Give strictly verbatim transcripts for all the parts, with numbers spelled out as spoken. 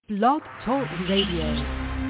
Blog Talk Radio.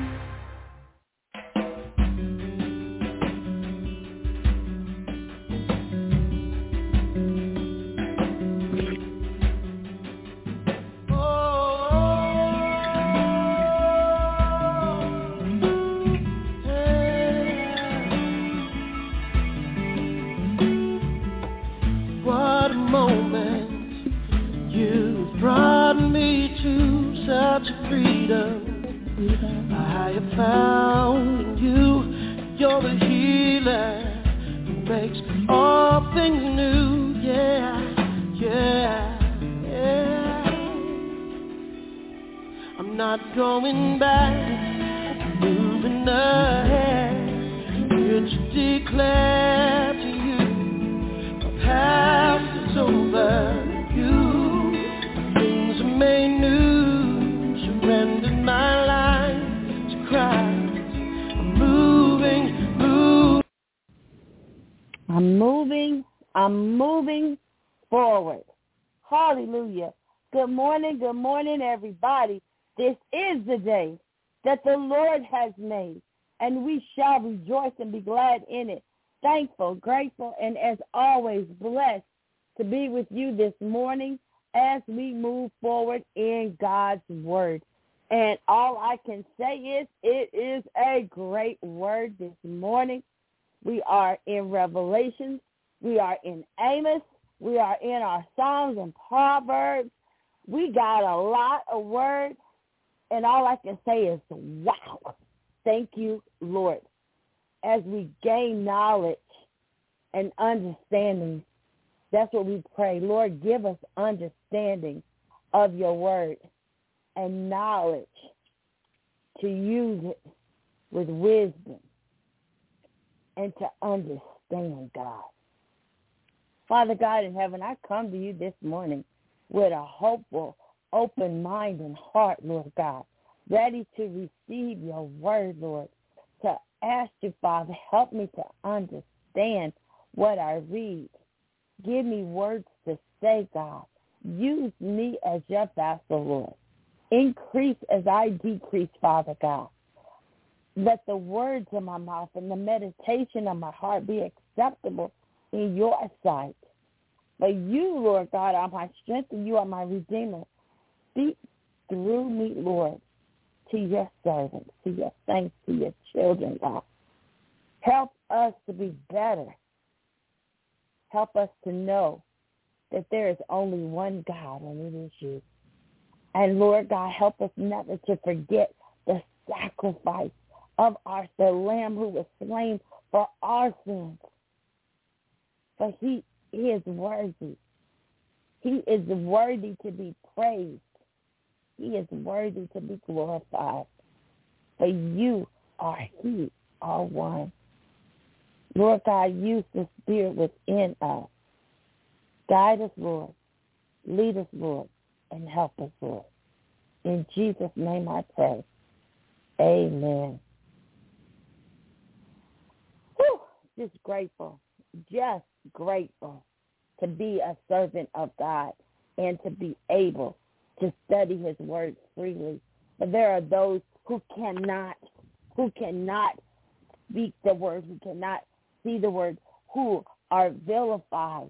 Good morning, everybody. This is the day that the Lord has made, and we shall rejoice and be glad in it. Thankful, grateful, and as always, blessed to be with you this morning as we move forward in God's word. And all I can say is it is a great word this morning. We are in Revelations. We are in Amos. We are in our Psalms and Proverbs. We got a lot of words, and all I can say is, wow, thank you, Lord. As we gain knowledge and understanding, that's what we pray. Lord, give us understanding of your word and knowledge to use it with wisdom and to understand, God. Father God in heaven, I come to you this morning with a hopeful, open mind and heart, Lord God, ready to receive your word, Lord, to ask you, Father, help me to understand what I read. Give me words to say, God. Use me as your vessel, Lord. Increase as I decrease, Father God. Let the words of my mouth and the meditation of my heart be acceptable in your sight. But you, Lord God, are my strength and you are my redeemer. Speak through me, Lord, to your servants, to your saints, to your children, God. Help us to be better. Help us to know that there is only one God, and it is you. And, Lord God, help us never to forget the sacrifice of our the Lamb who was slain for our sins. For he He is worthy. He is worthy to be praised. He is worthy to be glorified. For you are he, are one. Lord God, use the Spirit within us. Guide us, Lord. Lead us, Lord, and help us, Lord. In Jesus' name I pray. Amen. Whew, just grateful. Just grateful to be a servant of God and to be able to study his word freely. But there are those who cannot, who cannot speak the word, who cannot see the word, who are vilified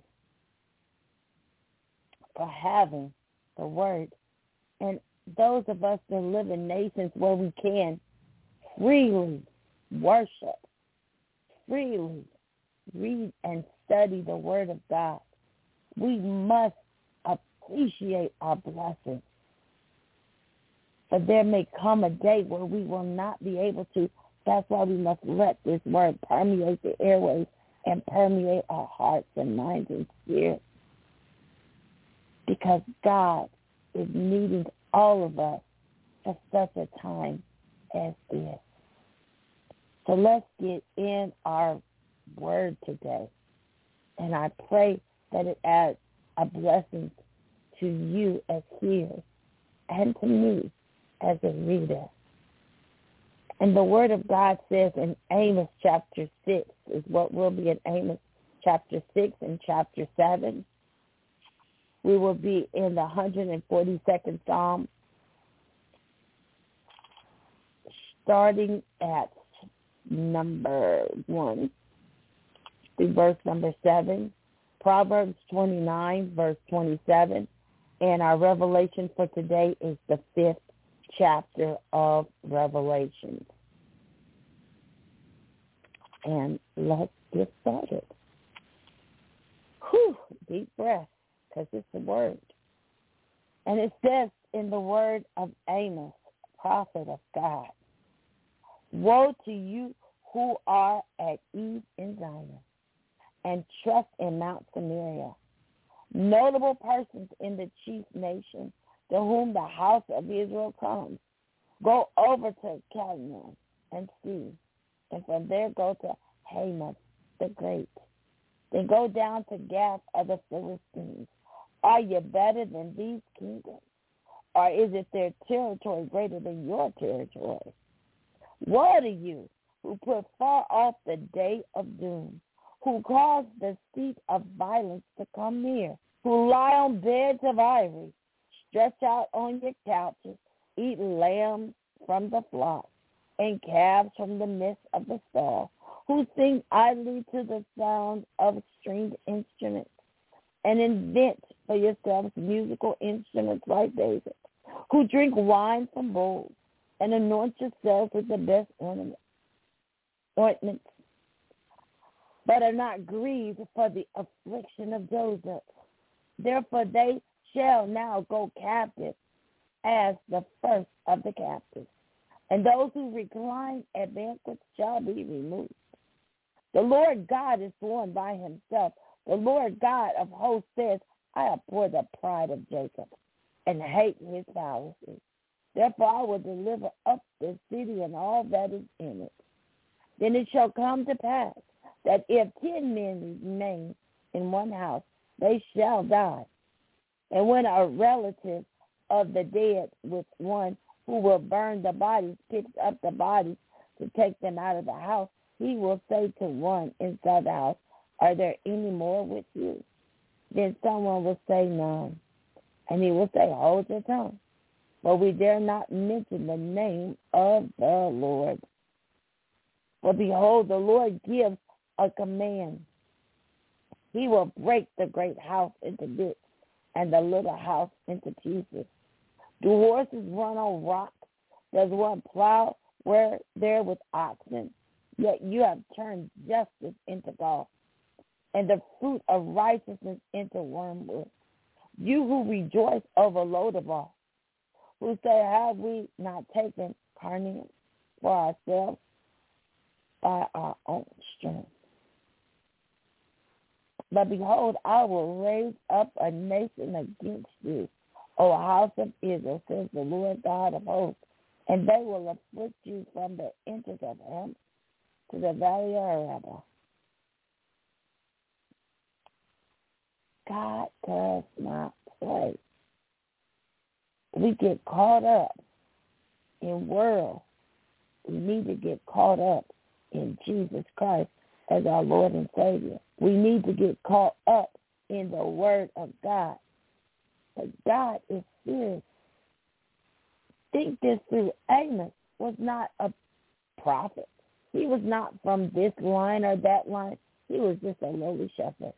for having the word. And those of us that live in nations where we can freely worship, freely read and study the word of God, we must appreciate our blessings. For there may come a day where we will not be able to. That's why we must let this word permeate the airways and permeate our hearts and minds and spirits. Because God is needing all of us for such a time as this. So let's get in our word today. And I pray that it adds a blessing to you as hearers and to me as a reader. And the word of God says in Amos chapter six, is what will be in Amos chapter six and chapter seven. We will be in the one hundred forty-second Psalm, starting at number one through verse number seven, Proverbs twenty-nine, verse twenty-seven, and our revelation for today is the fifth chapter of Revelation. And let's get started. Whew, deep breath, because it's the word. And it says in the word of Amos, prophet of God, woe to you who are at ease in Zion and trust in Mount Samaria, notable persons in the chief nation to whom the house of Israel comes. Go over to Calneh and see, and from there go to Hamath the Great. Then go down to Gath of the Philistines. Are you better than these kingdoms? Or is it their territory greater than your territory? Woe to you who put far off the day of doom, who cause the seat of violence to come near, who lie on beds of ivory, stretch out on your couches, eat lambs from the flock, and calves from the midst of the stall, who sing idly to the sound of stringed instruments, and invent for yourselves musical instruments like David, who drink wine from bowls, and anoint yourselves with the best ornaments, ointments, but are not grieved for the affliction of Joseph. Therefore they shall now go captive as the first of the captives, and those who recline at banquets shall be removed. The Lord God is born by himself. The Lord God of hosts says, I abhor the pride of Jacob and hate his fallacy. Therefore I will deliver up the city and all that is in it. Then it shall come to pass that if ten men remain in one house, they shall die. And when a relative of the dead with one who will burn the bodies picks up the bodies to take them out of the house, he will say to one inside the house, are there any more with you? Then someone will say none. And he will say, hold your tongue. For we dare not mention the name of the Lord. For behold, the Lord gives a command. He will break the great house into bits and the little house into pieces. Do horses run on rocks? Does one plow where there with oxen? Yet you have turned justice into gall, and the fruit of righteousness into wormwood. You who rejoice over Lodabar, who say, have we not taken Carnium for ourselves by our own strength? But behold, I will raise up a nation against you, O house of Israel, says the Lord God of hosts, and they will afflict you from the entrance of Ham to the valley of Arabah. God does not play. We get caught up in world. We need to get caught up in Jesus Christ as our Lord and Savior. We need to get caught up in the Word of God. But God is serious. Think this through. Amos was not a prophet. He was not from this line or that line. He was just a lowly shepherd.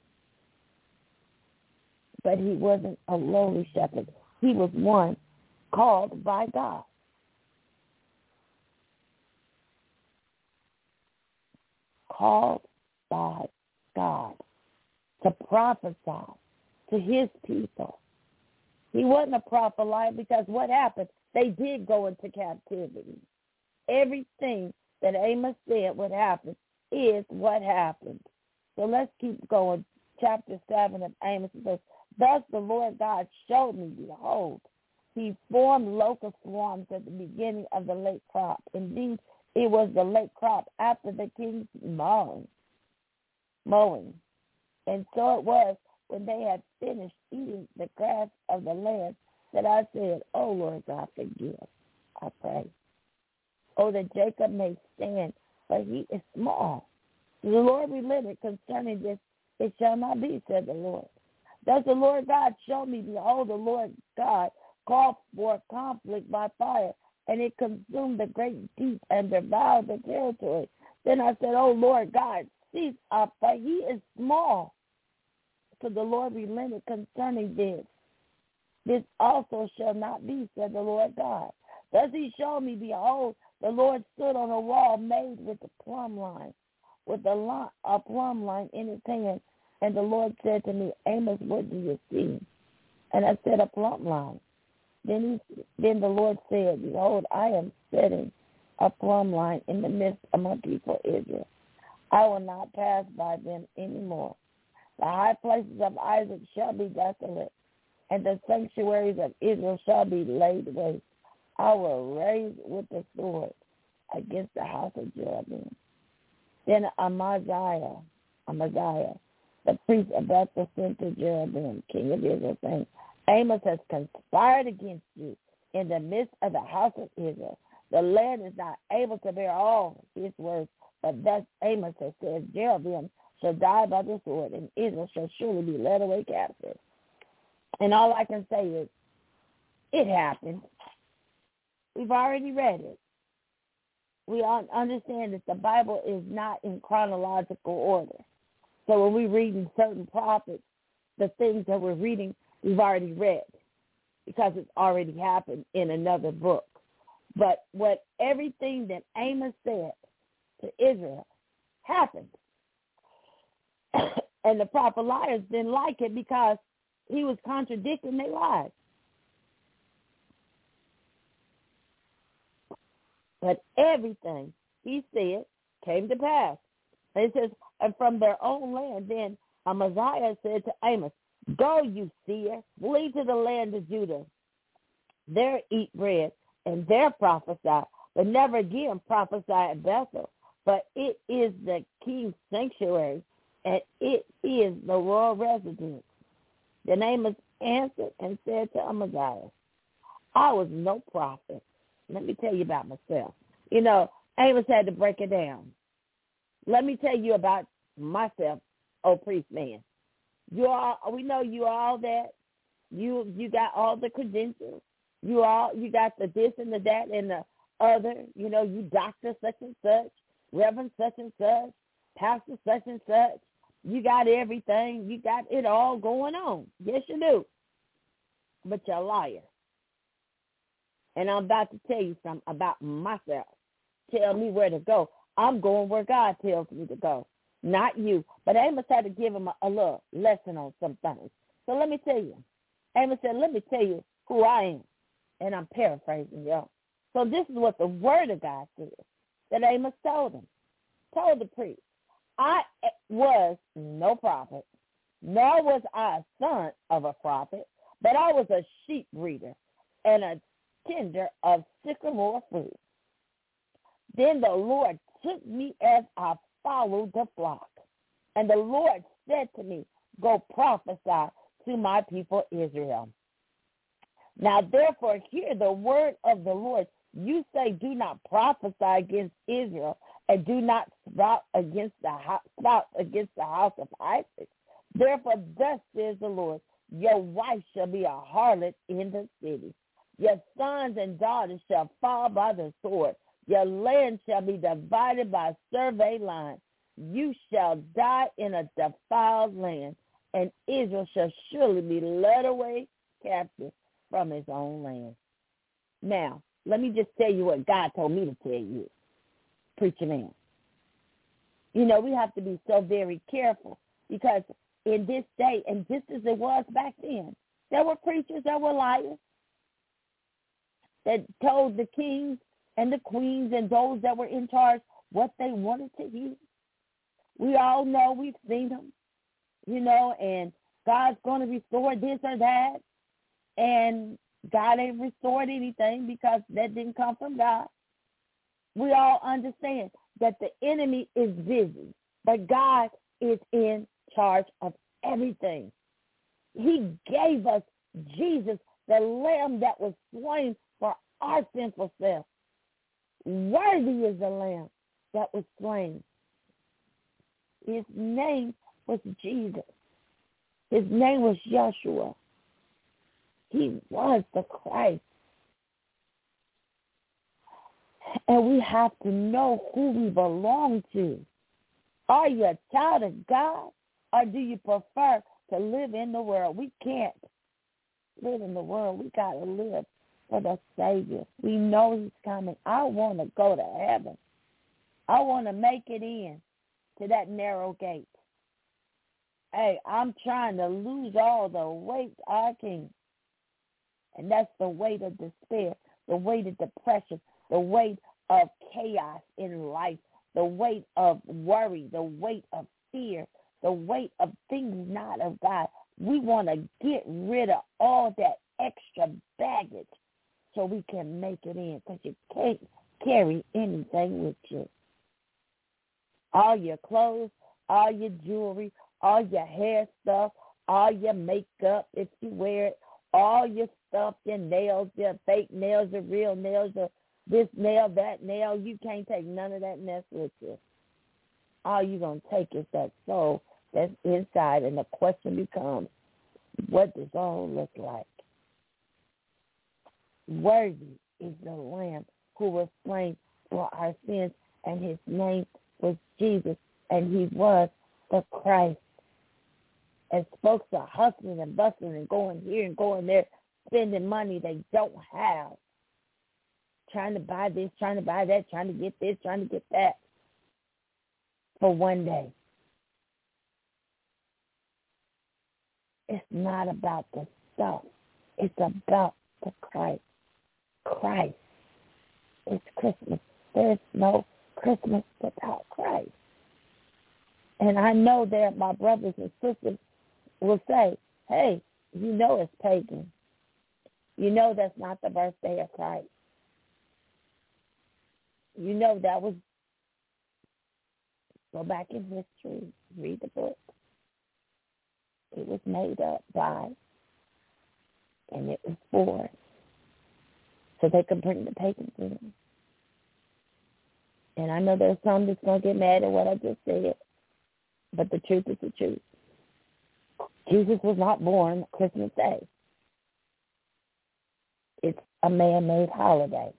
But he wasn't a lowly shepherd. He was one called by God. Called by God to prophesy to his people. He wasn't a prophet liar because what happened? They did go into captivity. Everything that Amos said would happen is what happened. So let's keep going. Chapter seven of Amos says, thus the Lord God showed me, behold, he formed locust swarms at the beginning of the late crop. Indeed, it was the late crop after the king's mowing. mowing. And so it was when they had finished eating the grass of the land that I said, oh, Lord God, forgive, I pray. Oh, that Jacob may stand, but he is small. The Lord relented concerning this, it shall not be, said the Lord. Thus the Lord God showed me, behold, the Lord God called for conflict by fire and it consumed the great deep and devoured the territory. Then I said, oh, Lord God, cease up, for he is small. So the Lord relented concerning this. This also shall not be, said the Lord God. Thus he showed me, behold, the Lord stood on a wall made with a plumb line, with a, line, a plumb line in his hand. And the Lord said to me, Amos, what do you see? And I said, a plumb line. Then he, then the Lord said, behold, I am setting a plumb line in the midst of my people Israel. I will not pass by them anymore. The high places of Isaac shall be desolate, and the sanctuaries of Israel shall be laid waste. I will raise with the sword against the house of Jeroboam. Then Amaziah, Amaziah, the priest of Bethel, sent to Jeroboam, king of Israel, saying, Amos has conspired against you in the midst of the house of Israel. The land is not able to bear all his words, but thus Amos has said, Jeroboam shall die by the sword, and Israel shall surely be led away captive. And all I can say is, it happened. We've already read it. We understand that the Bible is not in chronological order. So when we're reading certain prophets, the things that we're reading, we've already read because it's already happened in another book. But what everything that Amos said to Israel happened. And the prophet liars didn't like it because he was contradicting their lies. But everything he said came to pass. And it says, and from their own land, then Amaziah said to Amos, go, you seer, flee to the land of Judah. There eat bread, and there prophesy, but never again prophesy at Bethel. But it is the king's sanctuary, and it is the royal residence. Then Amos answered and said to Amaziah, I was no prophet. Let me tell you about myself. You know, Amos had to break it down. Let me tell you about myself, oh priest man. You all, we know you all that. You you got all the credentials. You all you got the this and the that and the other. You know, you doctor such and such, reverend such and such, pastor such and such. You got everything. You got it all going on. Yes, you do. But you're a liar. And I'm about to tell you something about myself. Tell me where to go. I'm going where God tells me to go, not you. But Amos had to give him a, a little lesson on some things. So let me tell you. Amos said, let me tell you who I am. And I'm paraphrasing, y'all. So this is what the word of God says that Amos told him, told the priest. I was no prophet, nor was I a son of a prophet, but I was a sheep breeder and a tender of sycamore fruit. Then the Lord took me as I followed the flock. And the Lord said to me, go prophesy to my people Israel. Now therefore hear the word of the Lord. You say, do not prophesy against Israel, and do not spout against the house, spout against the house of Isaac. Therefore thus says the Lord, your wife shall be a harlot in the city. Your sons and daughters shall fall by the sword. Your land shall be divided by a survey line. You shall die in a defiled land, and Israel shall surely be led away captive from his own land. Now, let me just tell you what God told me to tell you, preacher man. You know, we have to be so very careful because in this day, and just as it was back then, there were preachers that were liars that told the kings and the queens and those that were in charge what they wanted to hear. We all know, we've seen them, you know, and God's going to restore this or that, and God ain't restored anything because that didn't come from God. We all understand that the enemy is busy, but God is in charge of everything. He gave us Jesus, the Lamb that was slain for our sinful self. Worthy is the Lamb that was slain. His name was Jesus. His name was Yeshua. He was the Christ. And we have to know who we belong to. Are you a child of God, or do you prefer to live in the world? We can't live in the world. We got to live for the Savior. We know he's coming. I want to go to heaven. I want to make it in to that narrow gate. Hey, I'm trying to lose all the weight I can. And that's the weight of despair, the weight of depression, the weight of chaos in life, the weight of worry, the weight of fear, the weight of things not of God. We want to get rid of all that extra baggage so we can make it in, because you can't carry anything with you. All your clothes, all your jewelry, all your hair stuff, all your makeup if you wear it, all your stuff, your nails, your fake nails, your real nails, your this nail, that nail, you can't take none of that mess with you. All you're going to take is that soul that's inside, and the question becomes, what does all look like? Worthy is the Lamb who was slain for our sins, and his name was Jesus, and he was the Christ. As folks are hustling and bustling and going here and going there, spending money they don't have, trying to buy this, trying to buy that, trying to get this, trying to get that for one day. It's not about the stuff. It's about the Christ. Christ. It's Christmas. There's no Christmas without Christ. And I know that my brothers and sisters will say, hey, you know it's pagan. You know that's not the birthday of Christ. You know that was, go back in history, read the book. It was made up by, and it was for, so they could bring the pagans in. And I know there's some that's going to get mad at what I just said, but the truth is the truth. Jesus was not born Christmas Day. It's a man-made holiday.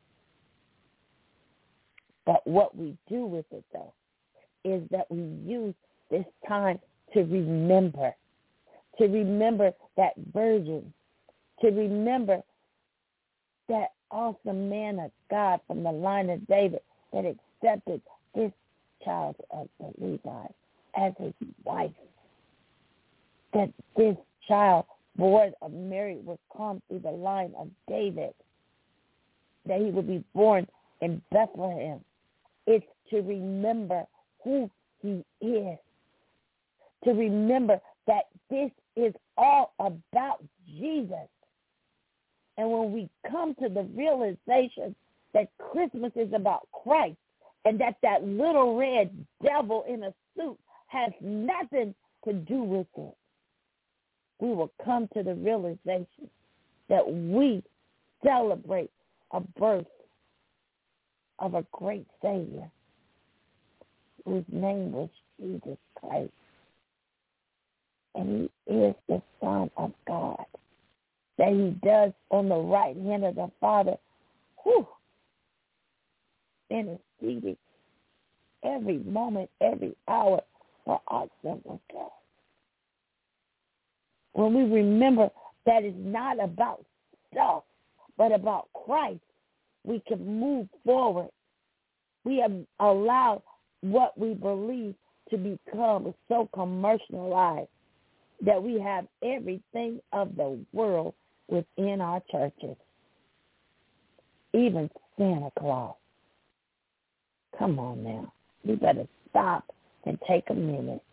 But what we do with it, though, is that we use this time to remember, to remember that virgin, to remember that awesome man of God from the line of David that accepted this child of the Levi as his wife, that this child born of Mary would come through the line of David, that he would be born in Bethlehem. It's to remember who he is, to remember that this is all about Jesus. And when we come to the realization that Christmas is about Christ, and that that little red devil in a suit has nothing to do with it, we will come to the realization that we celebrate a birth of a great Savior whose name was Jesus Christ. And he is the Son of God, that he does on the right hand of the Father, whew, interceding every moment, every hour for our sinful God. When we remember that it's not about stuff, but about Christ, we can move forward. We have allowed what we believe to become so commercialized that we have everything of the world within our churches. Even Santa Claus. Come on now. We better stop and take a minute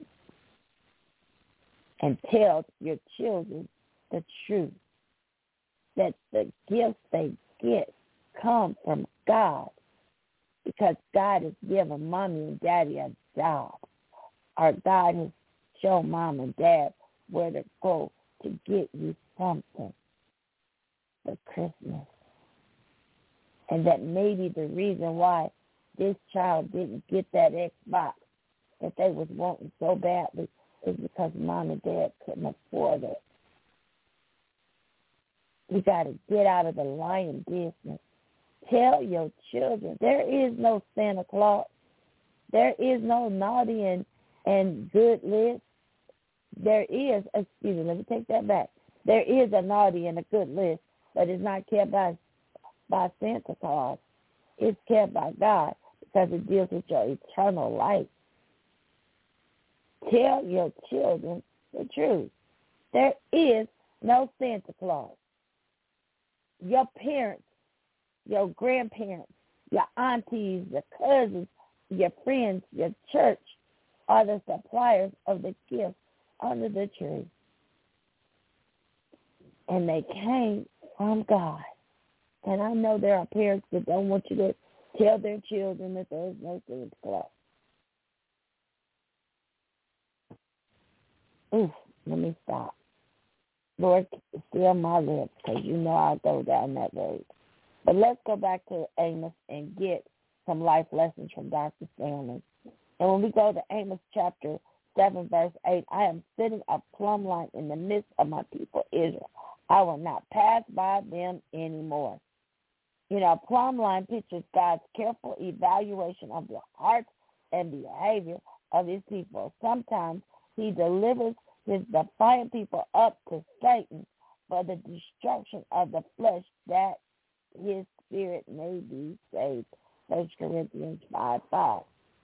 and tell your children the truth, that the gifts they get come from God, because God has given mommy and daddy a job, or God has shown mom and dad where to go to get you something for Christmas. And that maybe the reason why this child didn't get that Xbox that they was wanting so badly is because mom and dad couldn't afford it. We got to get out of the lying business, Tell your children there is no Santa Claus. There is no naughty and, and good list. There is, excuse me, let me take that back. There is a naughty and a good list, but it's not kept by, by Santa Claus. It's kept by God because it deals with your eternal life. Tell your children the truth. There is no Santa Claus. Your parents, your grandparents, your aunties, your cousins, your friends, your church are the suppliers of the gifts under the tree. And they came from God. And I know there are parents that don't want you to tell their children that there is no Santa Claus. Oof, let me stop. Lord, still my lips, because you know I'll go down that road. But let's go back to Amos and get some life lessons from Doctor Stanley. And when we go to Amos chapter seven, verse eight, I am sitting a plumb line in the midst of my people Israel. I will not pass by them anymore. You know, a plumb line pictures God's careful evaluation of the hearts and behavior of his people. Sometimes he delivers his defiant people up to Satan for the destruction of the flesh, that his spirit may be saved. First Corinthians five five.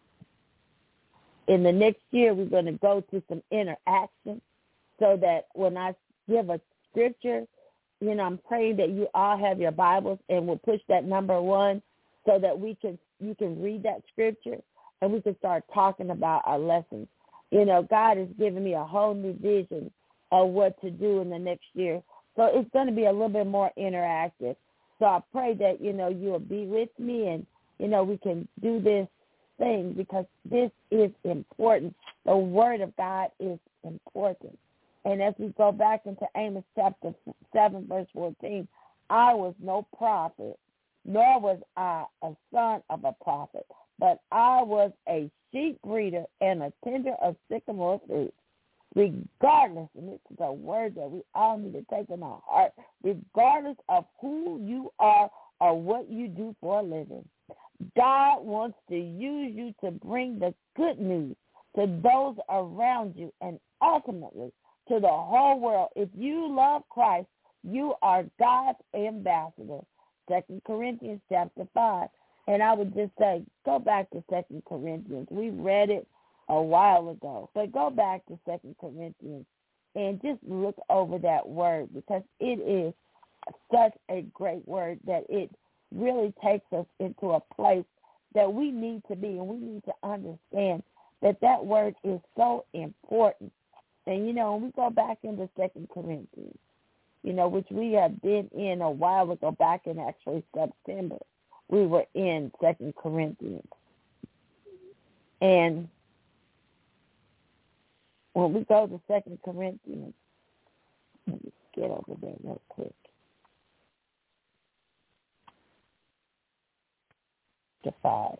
In the next year, we're going to go to some interaction so that when I give a scripture, you know, I'm praying that you all have your Bibles and we'll push that number one so that we can you can read that scripture and we can start talking about our lessons. You know, God has given me a whole new vision of what to do in the next year. So it's going to be a little bit more interactive. So I pray that, you know, you'll be with me and, you know, we can do this thing because this is important. The word of God is important. And as we go back into Amos chapter seven, verse fourteen, I was no prophet, nor was I a son of a prophet, but I was a sheep breeder and a tender of sycamore fruit. Regardless, and this is a word that we all need to take in our heart, regardless of who you are or what you do for a living, God wants to use you to bring the good news to those around you and ultimately to the whole world. If you love Christ, you are God's ambassador. Second Corinthians chapter five. And I would just say, go back to Second Corinthians. We read it a while ago. But go back to Second Corinthians and just look over that word because it is such a great word that it really takes us into a place that we need to be, and we need to understand that that word is so important. And, you know, when we go back into Second Corinthians, you know, which we have been in a while ago, back in actually September, we were in Second Corinthians. And when we go to Second Corinthians, let me get over there real quick. To five.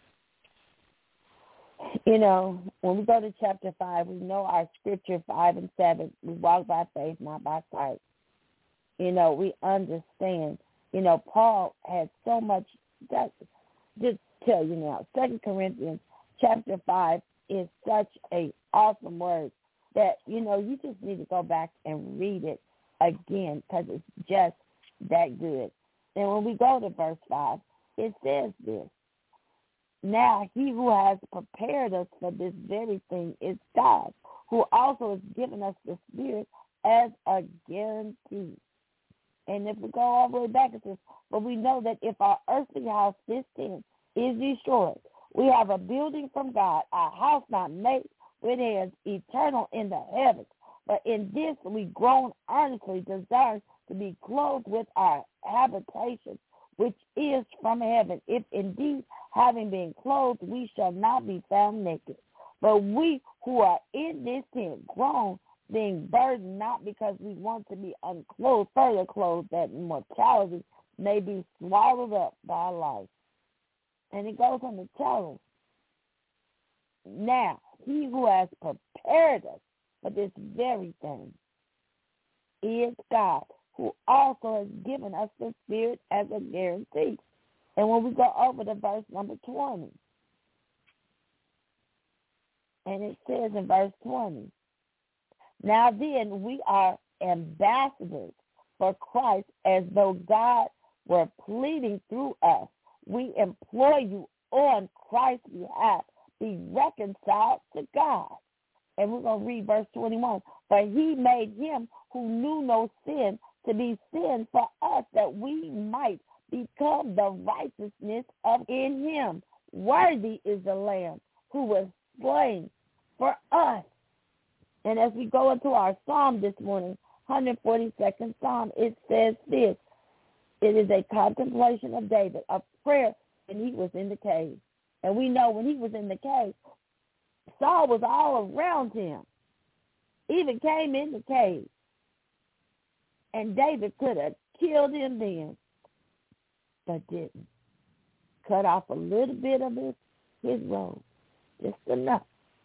You know, when we go to chapter five, we know our scripture five and seven. We walk by faith, not by sight. You know, we understand. You know, Paul had so much. That, just tell you now, Second Corinthians chapter five is such a awesome word that, you know, you just need to go back and read it again because it's just that good. And when we go to verse five, it says this: now he who has prepared us for this very thing is God, who also has given us the Spirit as a guarantee. And if we go all the way back, it says, but we know that if our earthly house, this tent, is destroyed, we have a building from God, a house not made with hands, eternal in the heavens. But in this we groan earnestly, desire to be clothed with our habitation, which is from heaven, if indeed, having been clothed, we shall not be found naked. But we who are in this tent groan, being burdened, not because we want to be unclothed, further clothed, that mortality may be swallowed up by life. And it goes on to tell us, now, he who has prepared us for this very thing is God, who also has given us the Spirit as a guarantee. And when we go over to verse number twenty, and it says in verse twenty, now then we are ambassadors for Christ, as though God were pleading through us. We implore you on Christ's behalf, be reconciled to God. And we're going to read verse twenty-one. But he made him who knew no sin to be sin for us, that we might become the righteousness of in him. Worthy is the Lamb who was slain for us. And as we go into our psalm this morning, one hundred forty-second Psalm, it says this. It is a contemplation of David, a prayer when he was in the cave. And we know when he was in the cave, Saul was all around him, even came in the cave. And David could have killed him then, but didn't. Cut off a little bit of his, his robe, just enough.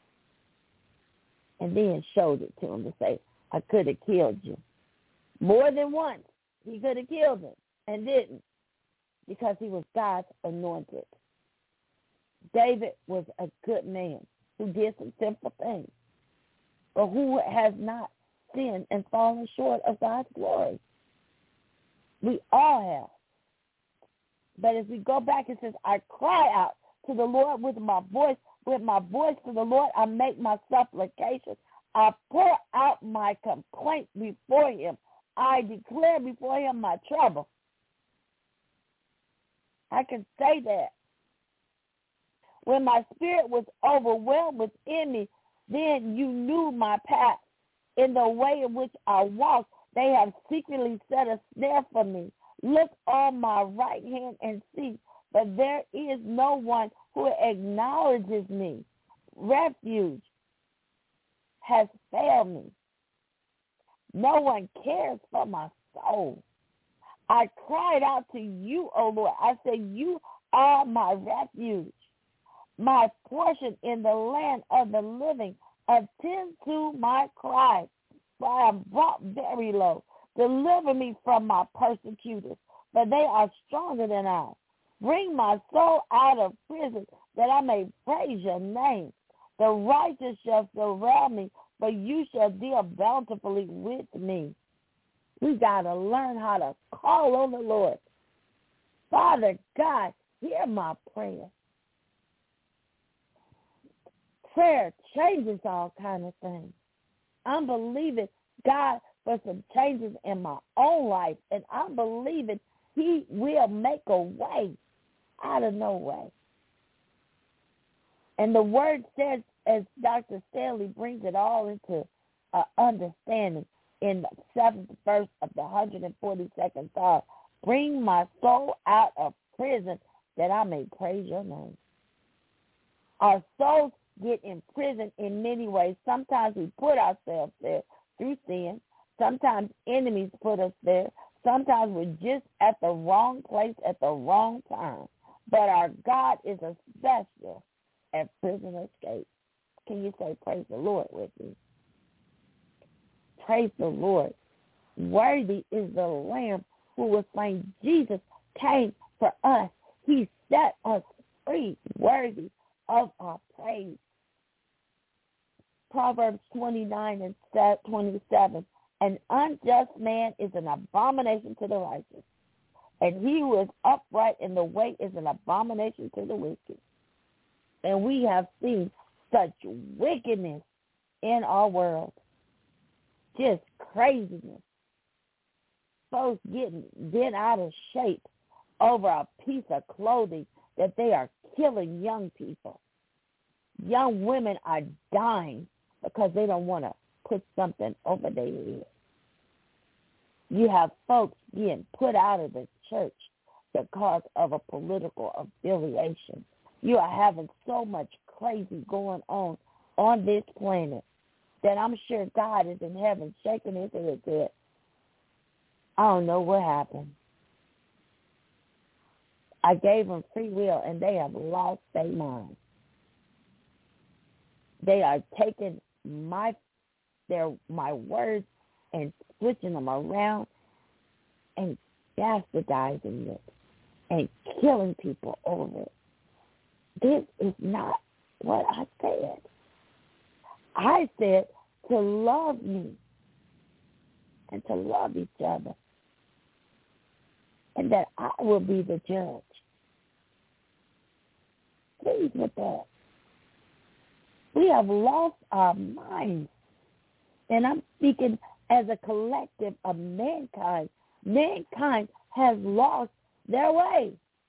And then showed it to him to say, I could have killed you. More than once, he could have killed him and didn't, because he was God's anointed. David was a good man who did some simple things, but who has not sinned and fallen short of God's glory. We all have. But as we go back, it says, I cry out to the Lord with my voice. With my voice to the Lord, I make my supplication. I pour out my complaint before him. I declare before him my trouble. I can say that. When my spirit was overwhelmed within me, then you knew my path. In the way in which I walk, they have secretly set a snare for me. Look on my right hand and see, but there is no one who acknowledges me. Refuge has failed me. No one cares for my soul. I cried out to you, O Lord. I said, you are my refuge, my portion in the land of the living. Attend to my cry, for I am brought very low. Deliver me from my persecutors, for they are stronger than I. Bring my soul out of prison, that I may praise your name. The righteous shall surround me, but you shall deal bountifully with me. We got to learn how to call on the Lord. Father God, hear my prayer. Prayer changes all kinds of things. I'm believing God for some changes in my own life, and I'm believing he will make a way out of no way. And the word says, as Doctor Stanley brings it all into uh, understanding in the seventh verse of the one hundred forty-second Psalm, bring my soul out of prison that I may praise your name. Our souls get imprisoned in many ways. Sometimes we put ourselves there through sin. Sometimes enemies put us there. Sometimes we're just at the wrong place at the wrong time. But our God is a special at prison escape. Can you say praise the Lord with me? Praise the Lord. Worthy is the Lamb who was slain. Jesus came for us. He set us free, worthy of our praise. Proverbs twenty-nine and twenty-seven. An unjust man is an abomination to the righteous, and he who is upright in the way is an abomination to the wicked. And we have seen such wickedness in our world. Just craziness. Folks getting bent out of shape over a piece of clothing that they are killing young people. Young women are dying because they don't want to put something over their head. You have folks being put out of the church because of a political affiliation. You are having so much crazy going on on this planet that I'm sure God is in heaven shaking his head there. I don't know what happened. I gave them free will, and they have lost their minds. They are taking my their my words and switching them around and bastardizing it. and killing people over it. This is not what I said. I said to love me and to love each other, and that I will be the judge. Please with that. We have lost our minds, and I'm speaking as a collective of mankind. Mankind has lost their way.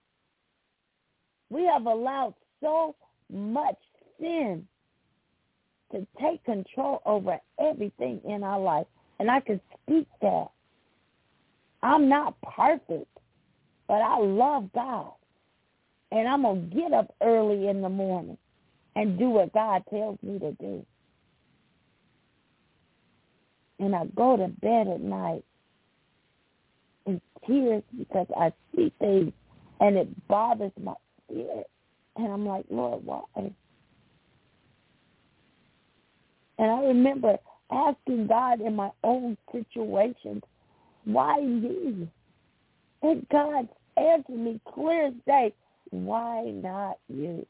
We have allowed so much sin to take control over everything in our life. And I can speak that. I'm not perfect, but I love God. And I'm going to get up early in the morning and do what God tells me to do. And I go to bed at night in tears because I see things and it bothers my spirit. And I'm like, Lord, why? And I remember asking God in my own situations, why me? And God answered me clear as day, why not you?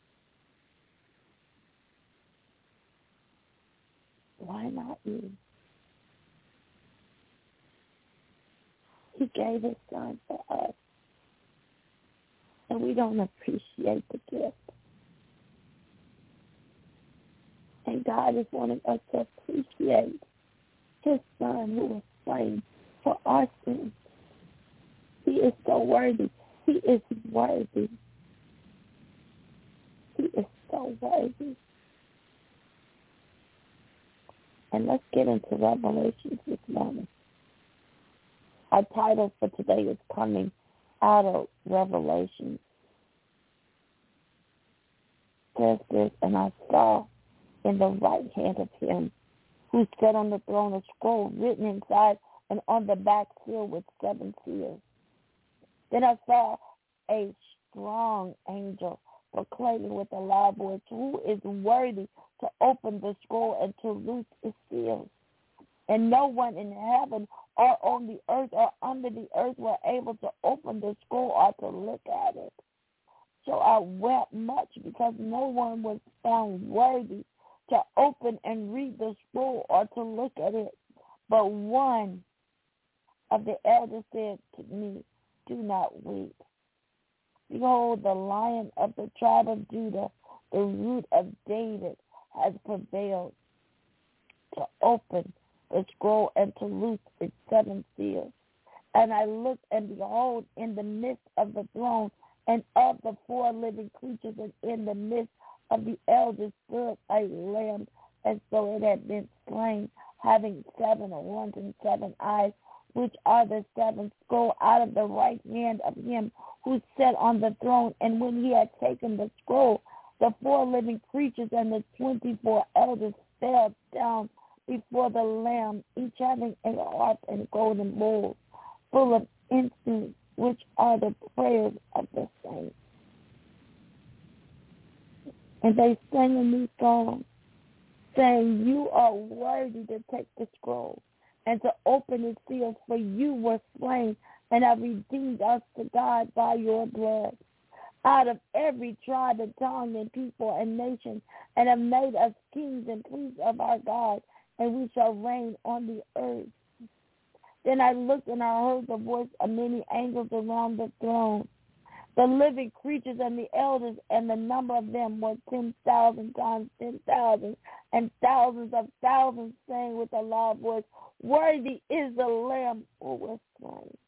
Why not you? He gave his son for us. And we don't appreciate the gift. And God is wanting us to appreciate his son who was slain for our sins. He is so worthy. He is worthy. He is so worthy. And let's get into Revelations this morning. Our title for today is Coming Out of Revelation. Says this, and I saw in the right hand of him who sat on the throne a scroll written inside and on the back sealed with seven seals. Then I saw a strong angel proclaiming with a loud voice, who is worthy to open the scroll and to loose its seals? And no one in heaven or on the earth or under the earth were able to open the scroll or to look at it. So I wept much because no one was found worthy to open and read the scroll or to look at it. But one of the elders said to me, do not weep. Behold, the Lion of the tribe of Judah, the root of David, has prevailed to open the scroll and to loose its seven seals. And I looked, and behold, in the midst of the throne and of the four living creatures, and in the midst of the elders stood a lamb as though it had been slain, having seven horns and seven eyes, which are the seven scroll out of the right hand of him who sat on the throne. And when he had taken the scroll, the four living creatures and the twenty-four elders fell down before the Lamb, each having a harp and golden bowls full of incense, which are the prayers of the saints. And they sang a new song, saying, you are worthy to take the scroll and to open its seals, for you were slain and have redeemed us to God by your blood out of every tribe and tongue and people and nation, and have made us kings and priests of our God, and we shall reign on the earth. Then I looked, and I heard the voice of many angels around the throne, the living creatures and the elders, and the number of them was ten thousand times ten thousand, and thousands of thousands, saying with a loud voice, worthy is the Lamb who was slain.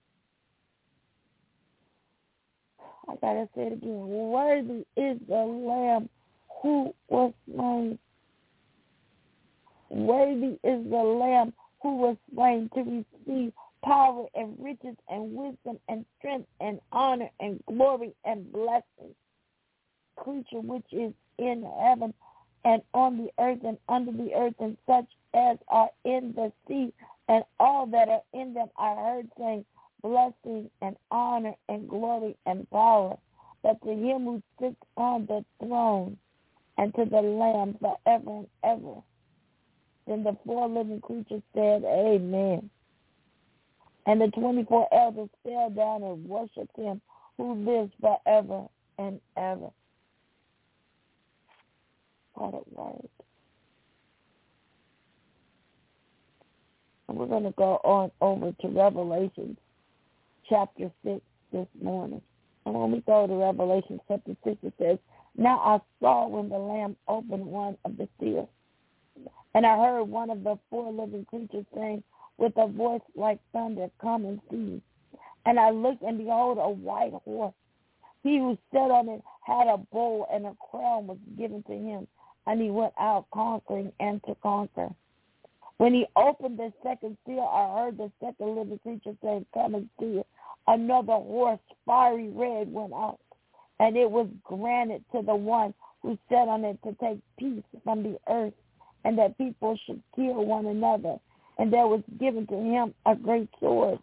I gotta say it again. Worthy is the Lamb who was slain. Worthy is the Lamb who was slain to receive power and riches and wisdom and strength and honor and glory and blessing. Creature which is in heaven and on the earth and under the earth, and such as are in the sea and all that are in them, I heard saying, blessing and honor and glory and power, but to him who sits on the throne and to the Lamb forever and ever. Then the four living creatures said, amen. And the twenty-four elders fell down and worshipped him who lives forever and ever. What a word. And we're going to go on over to Revelation chapter six this morning. And when we go to Revelation chapter six, it says, now I saw when the Lamb opened one of the seals, and I heard one of the four living creatures saying with a voice like thunder, come and see. And I looked, and behold, a white horse. He who sat on it had a bowl, and a crown was given to him, and he went out conquering and to conquer. When he opened the second seal, I heard the second living creature say, come and see. Another horse, fiery red, went out, and it was granted to the one who sat on it to take peace from the earth, and that people should kill one another. And there was given to him a great sword.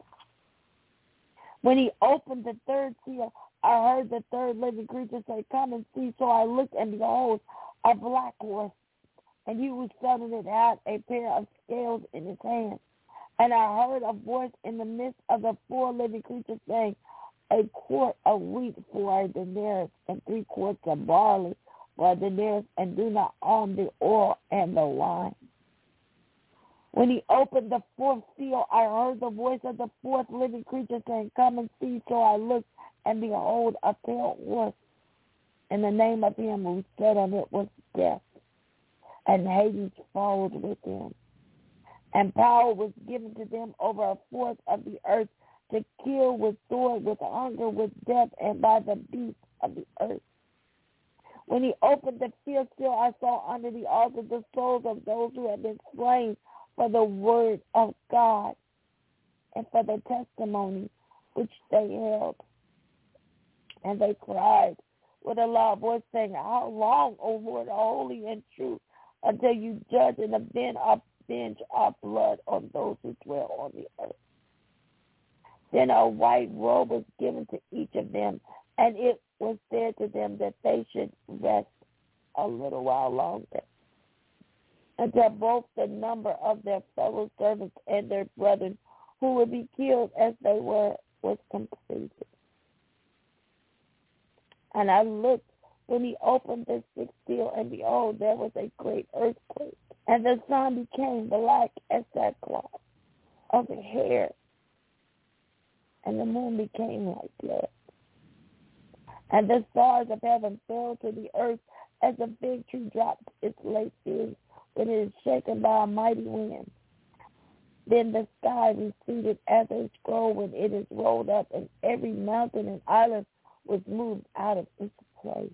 When he opened the third seal, I heard the third living creature say, come and see. So I looked, and behold, a black horse, and he who sat on it had a pair of scales in his hand. And I heard a voice in the midst of the four living creatures saying, a quart of wheat for a denarius, and three quarts of barley for a denarius, and do not harm the oil and the wine. When he opened the fourth seal, I heard the voice of the fourth living creature saying, come and see. So I looked, and behold, a pale horse, and the name of him who sat on it was Death, and Hades followed with him. And power was given to them over a fourth of the earth, to kill with sword, with hunger, with death, and by the beasts of the earth. When he opened the fifth seal, I saw under the altar the souls of those who had been slain for the word of God and for the testimony which they held. And they cried with a loud voice, saying, how long, O Lord, holy and true, until you judge and avenge our, avenge our blood on those who dwell on the earth? Then a white robe was given to each of them, and it was said to them that they should rest a little while longer, until both the number of their fellow servants and their brethren who would be killed as they were was completed. And I looked when he opened the sixth seal, and behold, there was a great earthquake, and the sun became black as sackcloth of hair, and the moon became like blood. And the stars of heaven fell to the earth as a fig tree drops its late figs when it is shaken by a mighty wind. Then the sky receded as a scroll when it is rolled up, and every mountain and island was moved out of its place.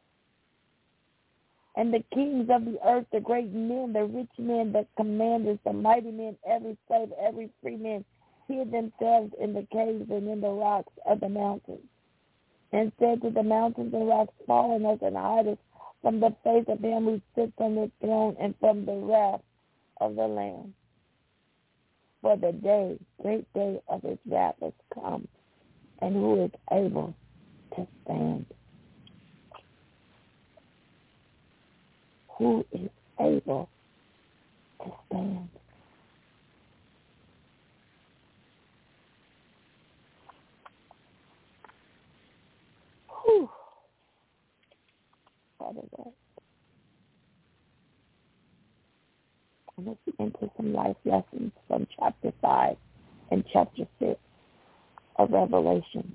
And the kings of the earth, the great men, the rich men, the commanders, the mighty men, every slave, every free man, hid themselves in the caves and in the rocks of the mountains, and said to the mountains and rocks, fall on us and hide us from the face of him who sits on the throne and from the wrath of the Lamb. For the day, great day of his wrath has come, and who is able to stand? Who is able to stand? Whew. Father God. Let's get into some life lessons from chapter five and chapter six of Revelation.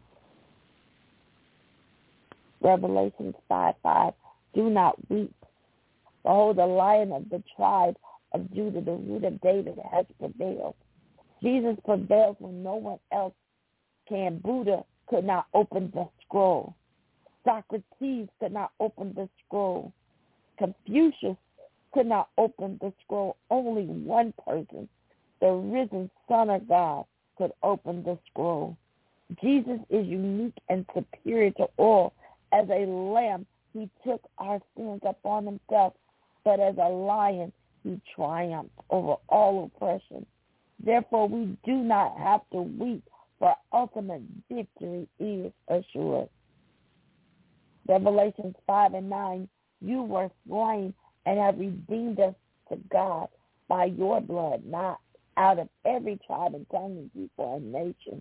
Revelation five five. Do not weep. Behold, the Lion of the tribe of Judah, the root of David, has prevailed. Jesus prevails when no one else can. Buddha could not open the scroll. Socrates could not open the scroll. Confucius could not open the scroll. Only one person, the risen Son of God, could open the scroll. Jesus is unique and superior to all. As a lamb, he took our sins upon himself, but as a lion, he triumphed over all oppression. Therefore, we do not have to weep, for ultimate victory is assured. Revelations five and nine, you were slain and have redeemed us to God by your blood, not out of every tribe and tongue and people and nation.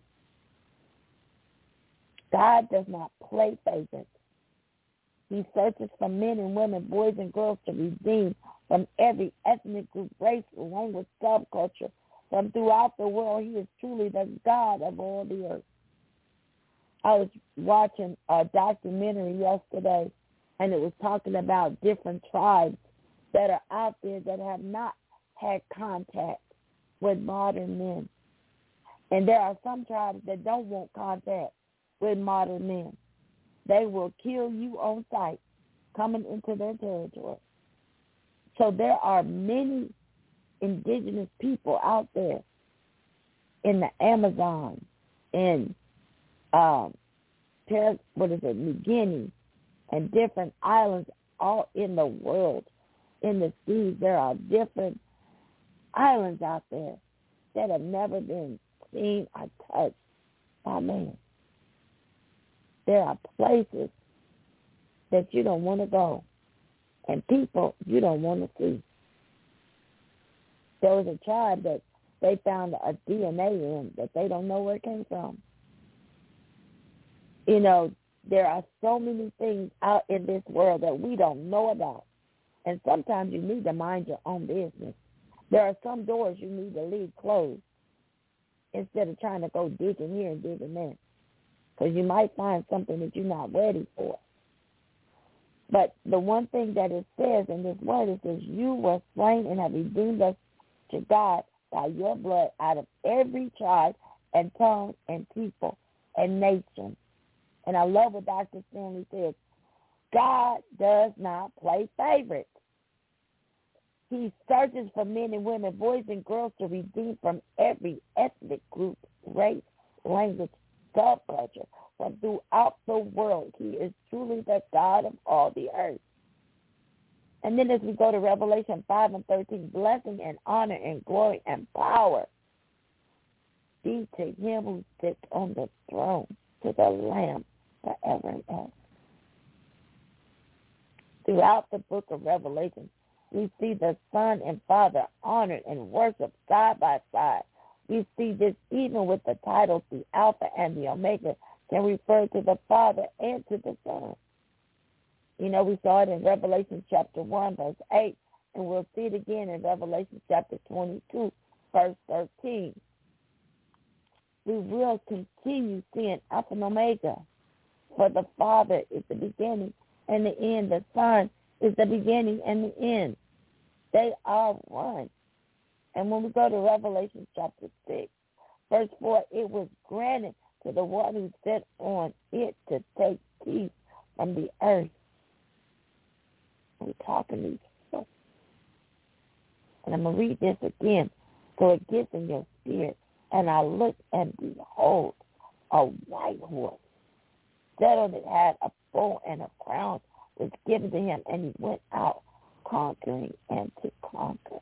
God does not play favorites. He searches for men and women, boys and girls to redeem from every ethnic group, race, language, subculture, from throughout the world. He is truly the God of all the earth. I was watching a documentary yesterday, and it was talking about different tribes that are out there that have not had contact with modern men. And there are some tribes that don't want contact with modern men. They will kill you on sight coming into their territory. So there are many indigenous people out there in the Amazon, in um, what is it, New Guinea, and different islands all in the world. In the seas, there are different islands out there that have never been seen or touched by man. There are places that you don't want to go and people you don't want to see. There was a tribe that they found a D N A in that they don't know where it came from. You know, there are so many things out in this world that we don't know about. And sometimes you need to mind your own business. There are some doors you need to leave closed instead of trying to go digging here and digging there. Because you might find something that you're not ready for. But the one thing that it says in this word, it says, you were slain and have redeemed us to God by your blood out of every tribe and tongue and people and nation. And I love what Doctor Stanley says. God does not play favorites. He searches for men and women, boys and girls to redeem from every ethnic group, race, language, subculture, from throughout the world. He is truly the God of all the earth. And then as we go to Revelation five and thirteen, blessing and honor and glory and power be to him who sits on the throne, to the Lamb forever and ever. Throughout the book of Revelation, we see the Son and Father honored and worshiped side by side. We see this even with the titles, the Alpha and the Omega, can refer to the Father and to the Son. You know, we saw it in Revelation chapter one, verse eight, and we'll see it again in Revelation chapter twenty-two, verse thirteen. We will continue seeing Alpha and Omega, for the Father is the beginning and the end. The Son is the beginning and the end. They are one. And when we go to Revelation chapter six, verse four, it was granted to the one who sat on it to take peace from the earth. We're talking these people. And I'm going to read this again so it gets in your spirit. And I looked and behold, a white horse. That on it had a bow and a crown was given to him, and he went out conquering and to conquer.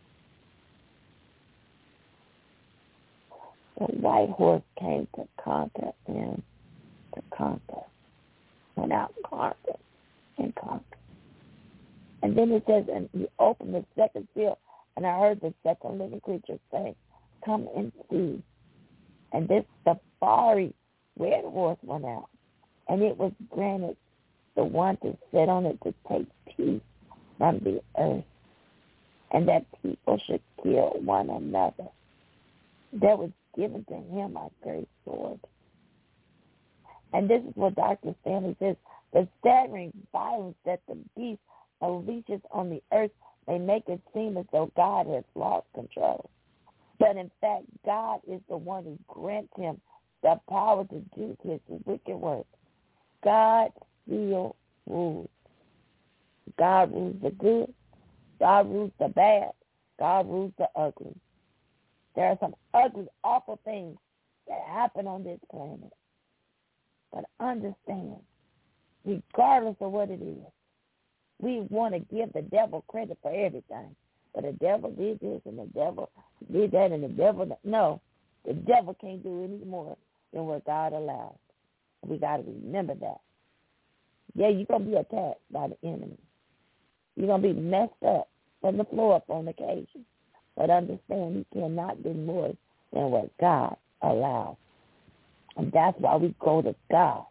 The white horse came to conquer and to conquer. Went out conquer and conquer. And then it says, and he opened the second seal, and I heard the second living creature say, come and see. And this safari red horse went out, and it was granted the one to sit on it to take peace from the earth, and that people should kill one another. That was given to him a great sword. And this is what Doctor Stanley says, the staggering violence that the beast unleashes on the earth may make it seem as though God has lost control. But in fact, God is the one who grants him the power to do his wicked work. God still rules. God rules the good. God rules the bad. God rules the ugly. There are some ugly, awful things that happen on this planet. But understand, regardless of what it is, we want to give the devil credit for everything. But the devil did this and the devil did that and the devil... No, the devil can't do any more than what God allows. We got to remember that. Yeah, you're going to be attacked by the enemy. You're going to be messed up from the floor up on occasion. But understand he cannot do more than what God allows. And that's why we go to God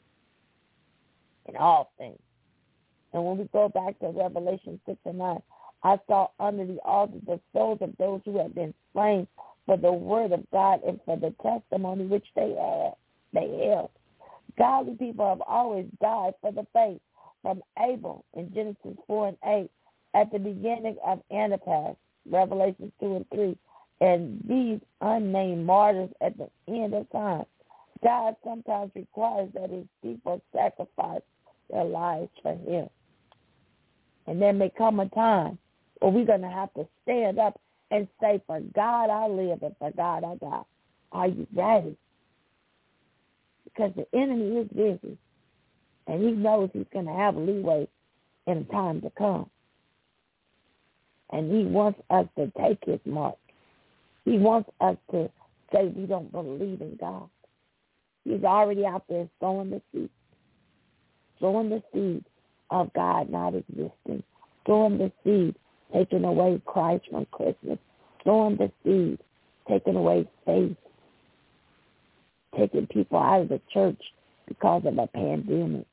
in all things. And when we go back to Revelation six and nine, I saw under the altar the souls of those who had been slain for the word of God and for the testimony which they had, they held. Godly people have always died for the faith, from Abel in Genesis four and eight, at the beginning of Antipas, Revelation two and three, and these unnamed martyrs at the end of time. God sometimes requires that his people sacrifice their lives for him. And there may come a time where we're going to have to stand up and say, for God I live and for God I die. Are you ready? Because the enemy is busy, and he knows he's going to have leeway in a time to come. And he wants us to take his mark. He wants us to say we don't believe in God. He's already out there sowing the seed, sowing the seed of God not existing, sowing the seed, taking away Christ from Christmas, sowing the seed, taking away faith, taking people out of the church because of a pandemic.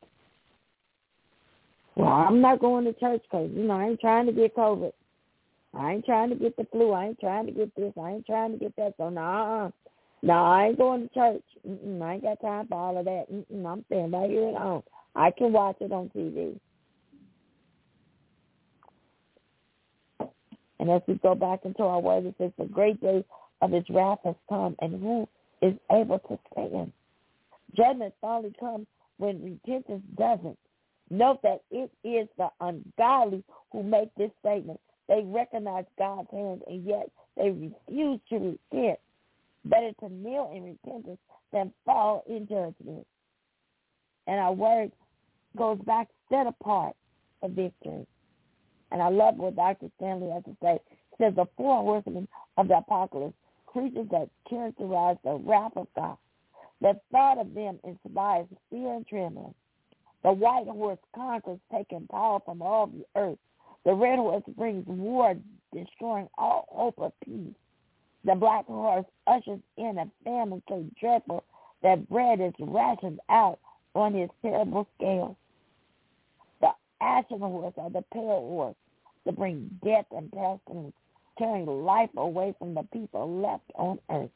Well, I'm not going to church because, you know, I ain't trying to get COVID. I ain't trying to get the flu. I ain't trying to get this. I ain't trying to get that. So, no, no, I ain't going to church. Mm-mm, I ain't got time for all of that. Mm-mm, I'm staying right here at home. I can watch it on T V. And as we go back into our word, it says, the great day of his wrath has come, and who is able to stand? Judgment finally comes when repentance doesn't. Note that it is the ungodly who make this statement. They recognize God's hand, and yet they refuse to repent. Better to kneel in repentance than fall in judgment. And our word goes back set apart for victory. And I love what Doctor Stanley has to say. He says the four horsemen of the apocalypse, creatures that characterize the wrath of God. The thought of them inspires fear and trembling. The white horse conquers, taking power from all the earth. The red horse brings war, destroying all hope of peace. The black horse ushers in a famine so dreadful that bread is rationed out on his terrible scale. The ashen horse or the pale horse to bring death and pestilence, tearing life away from the people left on earth.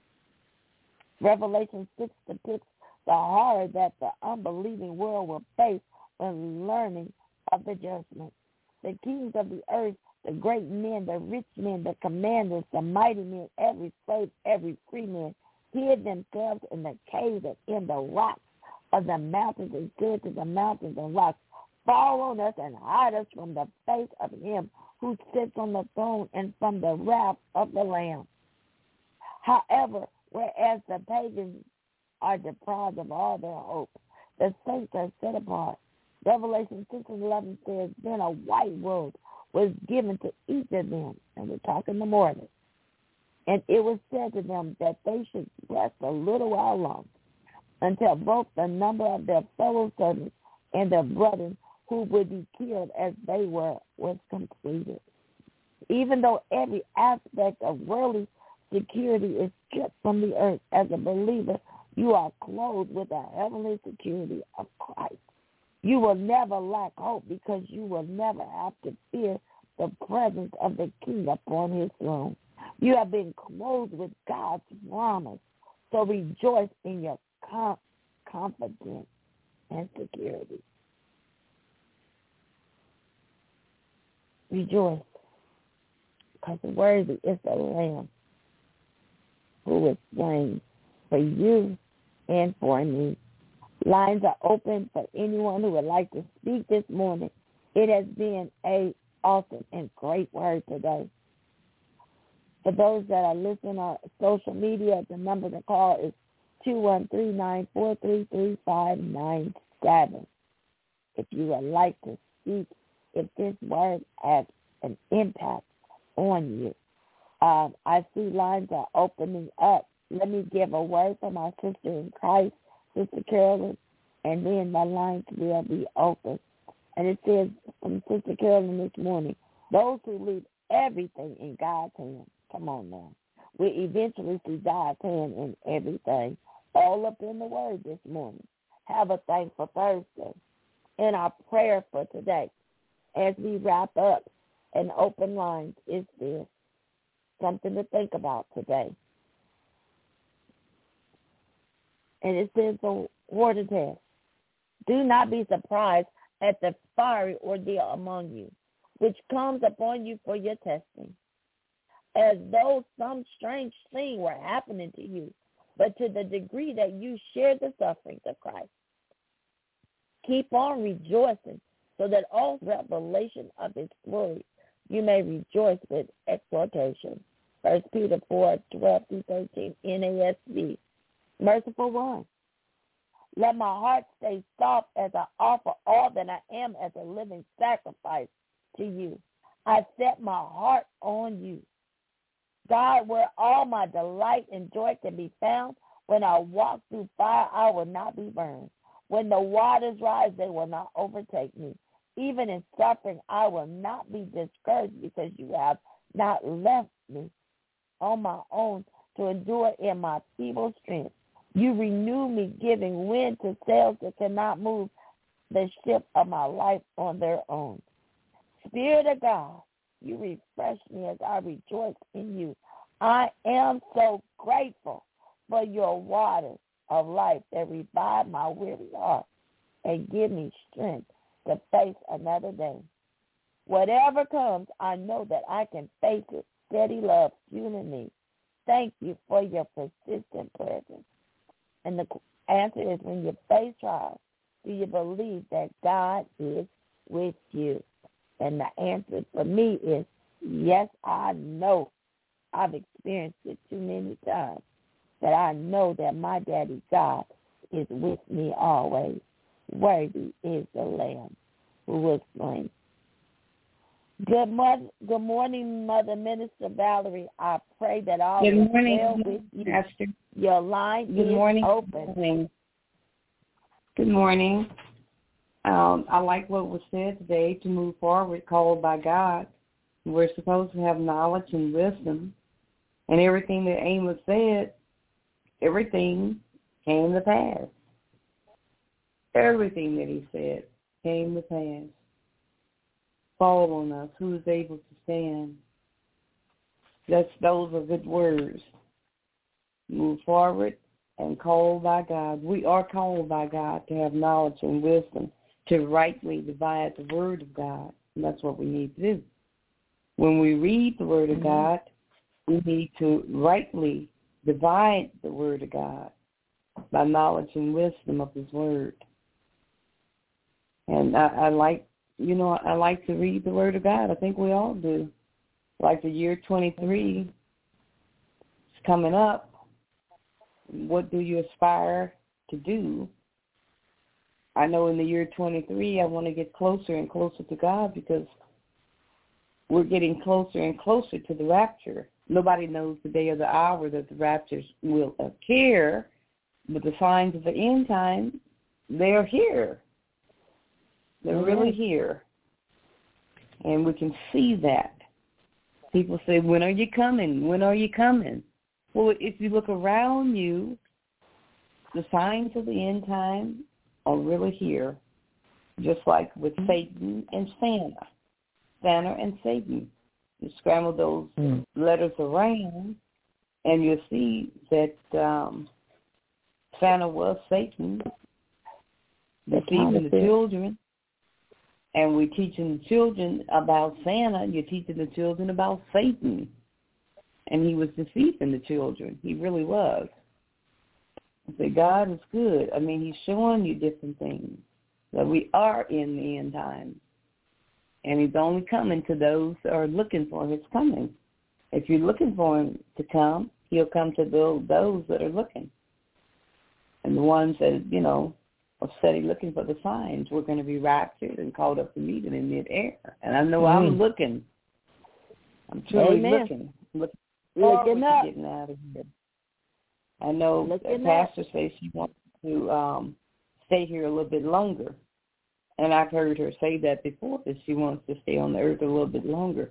Revelation six depicts the horror that the unbelieving world will face when learning of the judgment. The kings of the earth, the great men, the rich men, the commanders, the mighty men, every slave, every free man, hid themselves in the caves and in the rocks of the mountains and said to the mountains and rocks, fall on us and hide us from the face of him who sits on the throne and from the wrath of the Lamb. However, whereas the pagans are deprived of all their hope, the saints are set apart. Revelation six and eleven says, then a white robe was given to each of them, and we're talking the morning. And it was said to them that they should rest a little while longer until both the number of their fellow servants and their brethren who would be killed as they were was completed. Even though every aspect of worldly security is stripped from the earth, as a believer, you are clothed with the heavenly security of Christ. You will never lack hope because you will never have to fear the presence of the King upon his throne. You have been clothed with God's promise, so rejoice in your com- confidence and security. Rejoice, because worthy is the Lamb who was slain for you and for me. Lines are open for anyone who would like to speak this morning. It has been a awesome and great word today. For those that are listening on social media, the number to call is two one three, nine four three, three five nine seven. If you would like to speak, if this word has an impact on you. Um, I see lines are opening up. Let me give a word from my sister in Christ, Sister Carolyn, and then my lines will be open. And it says from Sister Carolyn this morning, those who lead everything in God's hand. Come on now. We eventually see God's hand in everything, all up in the Word this morning. Have a thankful Thursday. And our prayer for today, as we wrap up and open lines, is this. Something to think about today. And it says the water test. Do not be surprised at the fiery ordeal among you, which comes upon you for your testing, as though some strange thing were happening to you, but to the degree that you share the sufferings of Christ. Keep on rejoicing, so that all revelation of his glory you may rejoice with exhortation. First Peter four, twelve through thirteen, N A S B. Merciful one, let my heart stay soft as I offer all that I am as a living sacrifice to you. I set my heart on you. God, where all my delight and joy can be found, when I walk through fire, I will not be burned. When the waters rise, they will not overtake me. Even in suffering, I will not be discouraged, because you have not left me on my own to endure in my feeble strength. You renew me, giving wind to sails that cannot move the ship of my life on their own. Spirit of God, you refresh me as I rejoice in you. I am so grateful for your waters of life that revive my weary heart and give me strength to face another day. Whatever comes, I know that I can face it. Steady love, fueling me. Thank you for your persistent presence. And the answer is, when you face trials, do you believe that God is with you? And the answer for me is, yes, I know. I've experienced it too many times, that I know that my daddy God is with me always. Worthy is the Lamb who was slain. Good, mother, good morning, Mother Minister Valerie. I pray that all good is morning, well with you. Pastor. Your line good is morning. open. Good morning. Good morning. Um, I like what was said today, to move forward, called by God. We're supposed to have knowledge and wisdom. And everything that Amos said, everything came to pass. Everything that he said came to pass. Fall on us, who is able to stand. That's, those are good words. Move forward and called by God. We are called by God to have knowledge and wisdom, to rightly divide the word of God. And that's what we need to do. When we read the word of God, we need to rightly divide the word of God by knowledge and wisdom of his word. And I, I like, you know, I like to read the word of God. I think we all do. Like the year twenty-three is coming up. What do you aspire to do? I know in the year twenty-three I want to get closer and closer to God, because we're getting closer and closer to the rapture. Nobody knows the day or the hour that the rapture will occur, but the signs of the end time, they're here. They're mm-hmm. really here. And we can see that. People say, when are you coming? When are you coming? Well, if you look around you, the signs of the end time are really here, just like with mm-hmm. Satan and Santa. Santa and Satan. You scramble those mm. letters around, and you'll see that um, Santa was Satan, deceiving the children. And we're teaching the children about Santa. You're teaching the children about Satan. And he was deceiving the children. He really was. I say, God is good. I mean, he's showing you different things. That we are in the end times. And he's only coming to those that are looking for his coming. If you're looking for him to come, he'll come to those, those that are looking. And the ones that, you know, are steady looking for the signs, we're going to be raptured and called up to meet him in midair. And I know mm-hmm. I'm looking. I'm truly Amen. looking. Looking, looking up. Getting out of here. I know looking Pastor up. says she wants to um, stay here a little bit longer. And I've heard her say that before, that she wants to stay on the earth a little bit longer.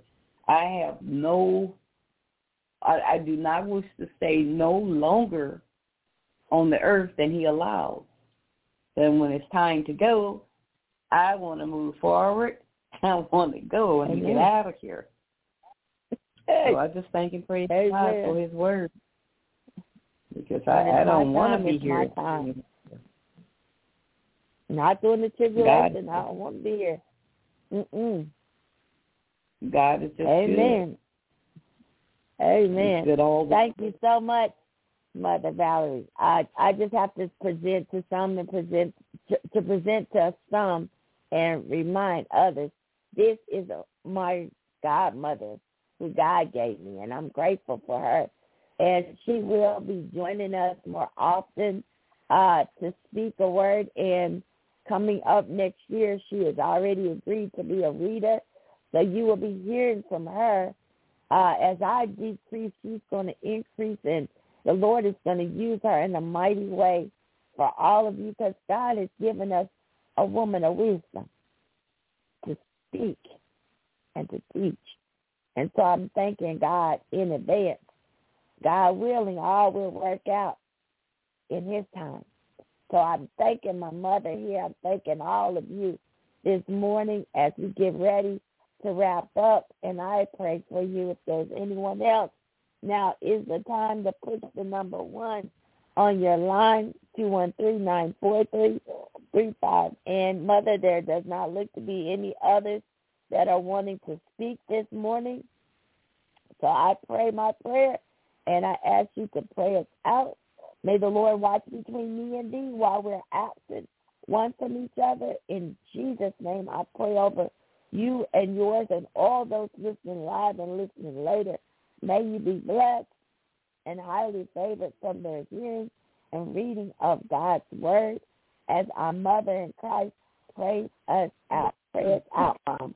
I have no, I, I do not wish to stay no longer on the earth than he allows. Then when it's time to go, I want to move forward. I want to go and get out of here. Hey. So I just thank and praise hey, God man. for his word. Because I, I don't want to be here. Not doing the tribulation. God. I don't want to be here. Mm-mm. God is just Amen. good. Amen. Good all Thank you so much, Mother Valerie. I I just have to present to some and present to, to present to some and remind others. This is a, my godmother who God gave me, and I'm grateful for her. And she will be joining us more often uh, to speak a word. And coming up next year, she has already agreed to be a reader. So you will be hearing from her. Uh, as I decrease, she's going to increase, and the Lord is going to use her in a mighty way for all of you, because God has given us a woman of wisdom to speak and to teach. And so I'm thanking God in advance. God willing, all will work out in his time. So I'm thanking my mother here. I'm thanking all of you this morning as we get ready to wrap up. And I pray for you if there's anyone else. Now is the time to push the number one on your line, two one three, nine four three, three five. And, Mother, there does not look to be any others that are wanting to speak this morning. So I pray my prayer, and I ask you to pray us out. May the Lord watch between me and thee while we're absent one from each other. In Jesus' name, I pray over you and yours and all those listening live and listening later. May you be blessed and highly favored from their hearing and reading of God's word as our mother in Christ prays us out. Pray us out, Mom.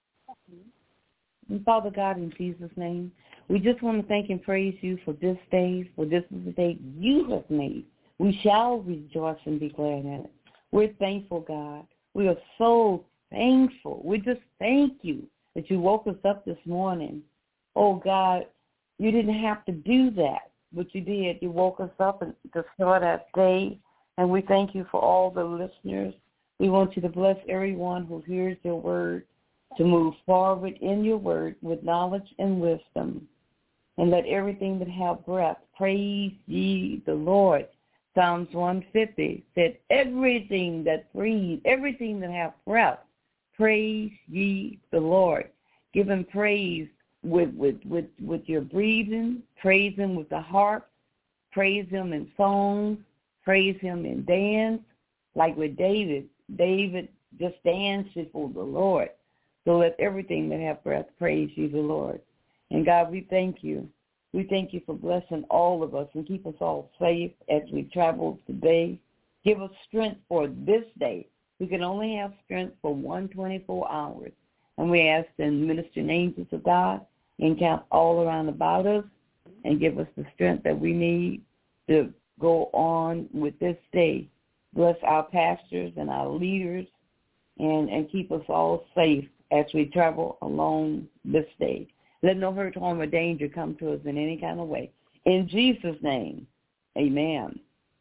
And Father God, in Jesus' name, we just want to thank and praise you for this day, for this is the day you have made. We shall rejoice and be glad in it. We're thankful, God. We are so thankful. We just thank you that you woke us up this morning. Oh, God, you didn't have to do that, but you did. You woke us up and to start our day, and we thank you for all the listeners. We want you to bless everyone who hears your word, to move forward in your word with knowledge and wisdom. And let everything that have breath praise ye the Lord. Psalms one fifty said, everything that breathes, everything that have breath, praise ye the Lord. Give him praise with, with, with, with your breathing, praise him with the harp, praise him in songs, praise him in dance, like with David. David just danced before the Lord. So let everything that have breath praise ye the Lord. And God, we thank you. We thank you for blessing all of us and keep us all safe as we travel today. Give us strength for this day. We can only have strength for one hundred twenty-four hours. And we ask the ministering angels of God encamp all around about us and give us the strength that we need to go on with this day. Bless our pastors and our leaders and, and keep us all safe as we travel along this day. Let no hurt, harm, or danger come to us in any kind of way. In Jesus' name, amen.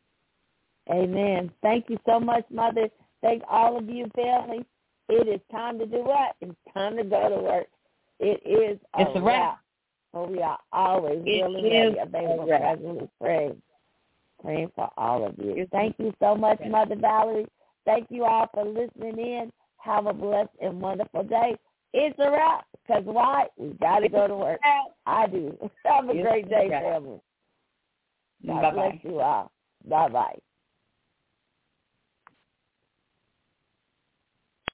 Amen. Thank you so much, Mother. Thank all of you, family. It is time to do what? It's time to go to work. It is a it's a wrap. But we are always it willing, ready, available, presently praying. Praying for all of you. Thank you so much, Mother Valerie. Thank you all for listening in. Have a blessed and wonderful day. It's a wrap. Because why? We got to go to work. I do. Have a it's great day, family. God Bye-bye. bless you all. Bye-bye.